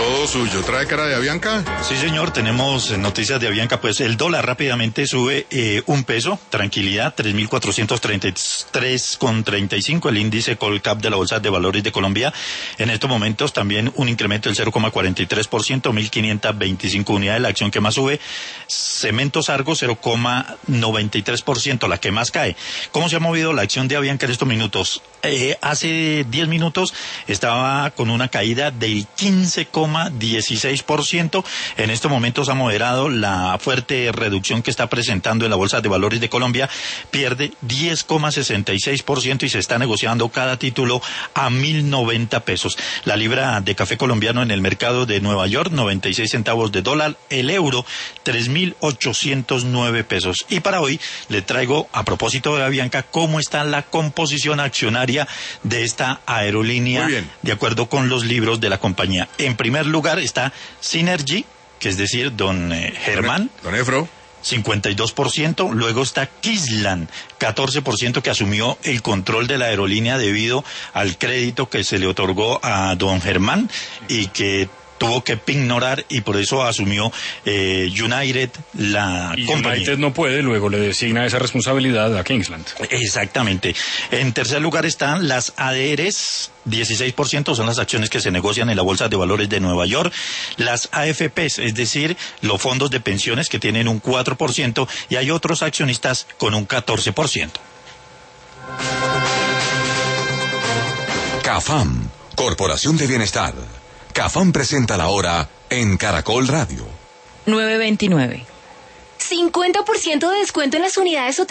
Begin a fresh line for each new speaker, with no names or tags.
Todo suyo. ¿Trae cara de Avianca?
Sí, señor, tenemos noticias de Avianca. Pues el dólar rápidamente sube un peso, tranquilidad, 3.433,35. El índice Colcap de la Bolsa de Valores de Colombia. En estos momentos también un incremento del 0,43%, 1.525 unidades. La acción que más sube, Cementos Argos, 0,93%, la que más cae. ¿Cómo se ha movido la acción de Avianca en estos minutos? Hace 10 minutos estaba con una caída del 15,16%. En estos momentos ha moderado la fuerte reducción que está presentando en la Bolsa de Valores de Colombia. Pierde 10,66% y se está negociando cada título a 1.090 pesos. La libra de café colombiano en el mercado de Nueva York, 96 centavos de dólar. El euro, 3.809 pesos. Y para hoy le traigo, a propósito de Avianca, cómo está la composición accionaria de esta aerolínea de acuerdo con los libros de la compañía. En primer lugar está Synergy, que es decir, don Germán.
Don Efro.
52%, luego está Kislan, 14%, que asumió el control de la aerolínea debido al crédito que se le otorgó a don Germán y que tuvo que ignorar y por eso asumió United la compañía.
United no puede, luego le designa esa responsabilidad a Kingsland.
Exactamente. En tercer lugar están las ADRs, 16%, son las acciones que se negocian en la Bolsa de Valores de Nueva York. Las AFPs, es decir, los fondos de pensiones, que tienen un 4%, y hay otros accionistas con un 14%.
CAFAM, Corporación de Bienestar. CAFAM presenta la hora en Caracol Radio.
9:29.
50% de descuento en las unidades